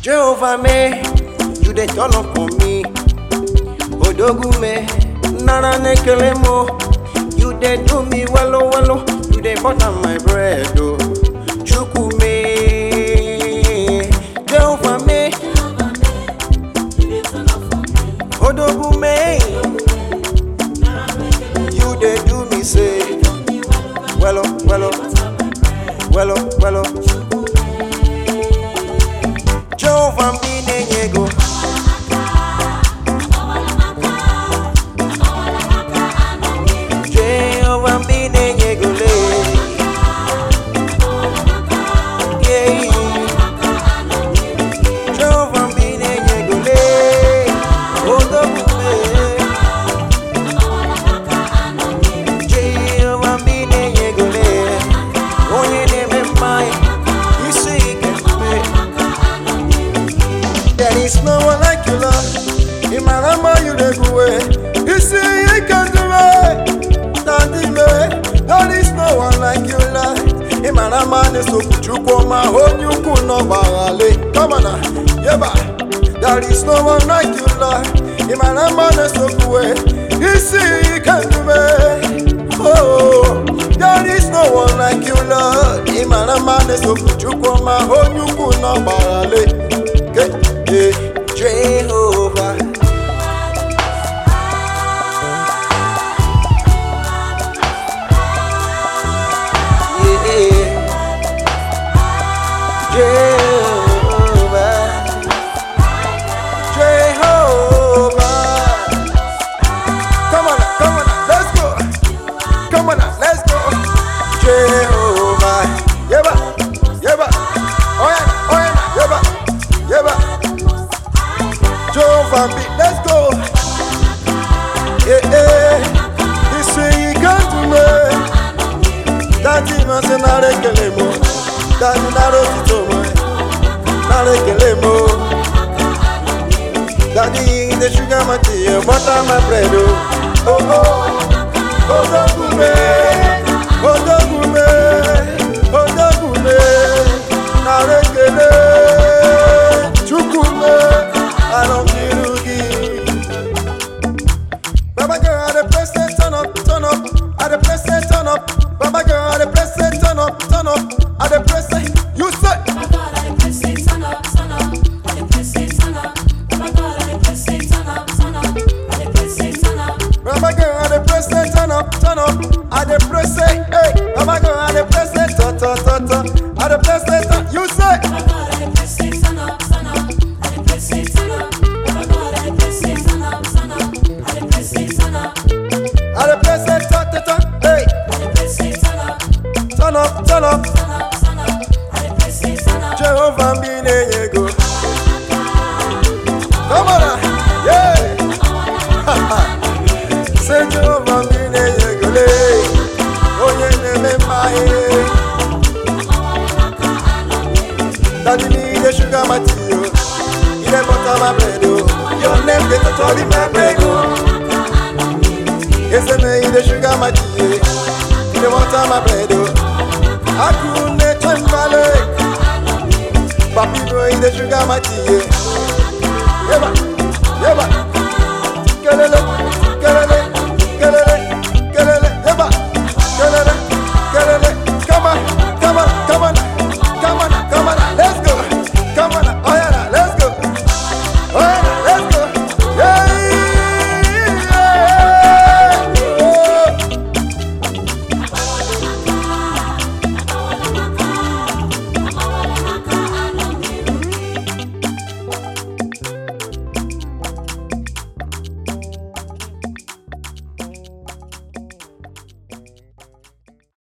Jehovah me, you dey turn up for me. Odogu me, nana nekele mo. You dey do me wello wello, you dey butter my bread oh. Chuku me, Jehovah me, Odogu me. You dey do me say, wello wello, wello wello. Jehovah me nenyego. Jehovah me nenyego le. Yeah. Jehovah me nenyego le. Odogu me. Jehovah me nenyego le. Onye neme mai. You see you can pay. There is no one like you, Lord. In my number, you dey go away. You see, you can do it. Daddy, there is no one like you, Lord. In my number, there's no kuchuko ma hold you could no barale. Come on, yeba. There is no one like you, Lord. In my number, there's no way. You see, you can do it. Oh, there is no one like you, Lord. In my number, there's no kuchuko ma hold you could no barale. Jehovah, yeah. Jehovah, Jehovah. Come on now, let's go. Come on now, let's go. Jehovah, yeba, yeba. Oh yeah, yeba, yeba. Jehovah be, let's go. Yeah. He say he can't do me. Daddy must not kill him. Daddy not to me. Not kill him. Daddy the sugar material, butter my bread. Oh don't me. Oh don't me. Oh don't me. Not kill him. Chukume. I don't need to give. Baba girl, the place say turn up. I the place say turn up. Baba girl, the place say turn up. I the place say you say. Baba girl, I the place say turn up. I the place say turn up. Baba girl, I the place say turn up. I the place say turn up. Baba girl, the place say turn up. I the place say hey. Baba girl, the place say turn. I the place say turn. You say. Baba girl, I the place say turn up. I the place say turn up. Baba girl, I the place say turn up. I the place say turn up. I the place say turn. Hey. I the place say turn up. Turn up. I the place say turn up. Jehovah be nenyego. Come on now, yeah. Say Jehovah be nenyego le. Onye neme mai. Daddy need the sugar material. You dey butter my bread oh. Your name get to turn in my bread oh. Yes, I need the sugar material. You dey butter my bread oh. Akune chambale. Papi boy the sugar material. Yeah,